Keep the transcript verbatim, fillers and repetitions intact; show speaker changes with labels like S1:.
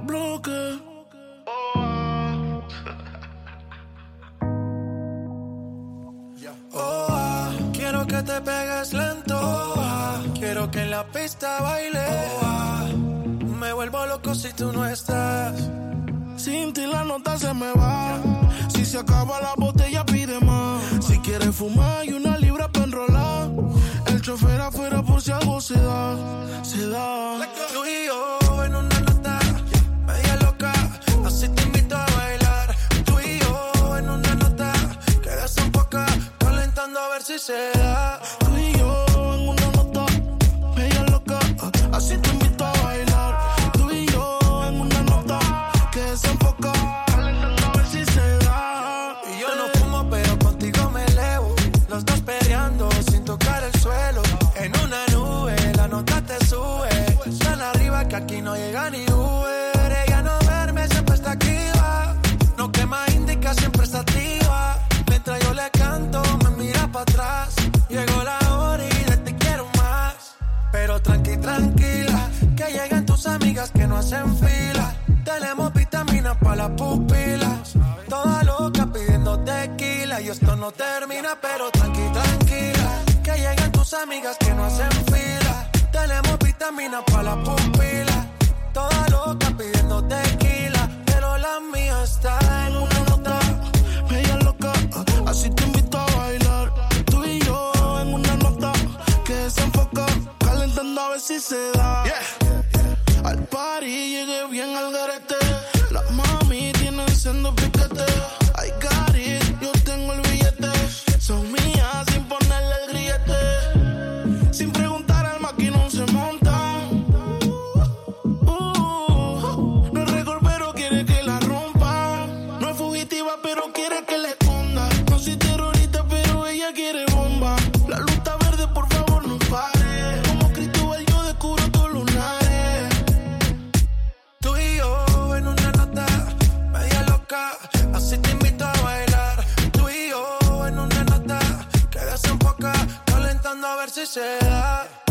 S1: bloque.
S2: Oh, ah, quiero que te pegues lento. Oh, ah, quiero que en la pista baile. Oh, ah, me vuelvo loco si tú no estás.
S1: Sin ti la nota se me va. Si se acaba la botella pide más. Si quieres fumar y una libra para enrolar. El chofer afuera por si algo se da. Se da.
S2: Tú y yo en una nota media loca. Así te invito a bailar. Tú y yo en una nota que desenfoca. Calentando a ver si se da.
S1: Tú y yo en una nota media loca. Así te invito a bailar. Tú y yo en una nota que desenfoca. Calentando a ver si se da.
S2: Y yo no fumo pero contigo me elevo. Los dos peleando sin tocar el suelo. En una nube la nota te sube. Tan arriba que aquí no llega ni Uber. Ella no duerme, siempre está activa. No quema indica, siempre está activa. Mientras yo le canto, me mira para atrás. Llegó la hora y de ti quiero más. Pero tranqui, tranquila, que llegan tus amigas que no hacen fila. Tenemos vitaminas para las pupilas. Toda loca pidiendo tequila. Y esto no termina, pero tranqui, tranquila, que llegan tus amigas que no hacen fila. Tenemos vitaminas para las pupilas. Toda loca pidiendo tequila. Pero la mía está en una nota
S1: media loca. Así te invito a bailar. Tú y yo en una nota que desenfoca. Calentando a ver si se da. Yeah. Al party llegué bien al garete. Las mami tienen siendo piquete. I got it, yo tengo el billete. Son mías sin ponerle el grillete. Sin preguntar al maquinón se montan. Uh, no es récord pero quiere que la rompa. No es fugitiva pero quiere que la esconda. No soy terrorista pero ella quiere bomba. La luz está verde, por favor no pare. Como Cristóbal yo descubro tus lunares.
S2: Tú y yo en una nota media loca. Así te invito a bailar. Tú y yo en una nota que desenfoca. Calentando a ver si se da.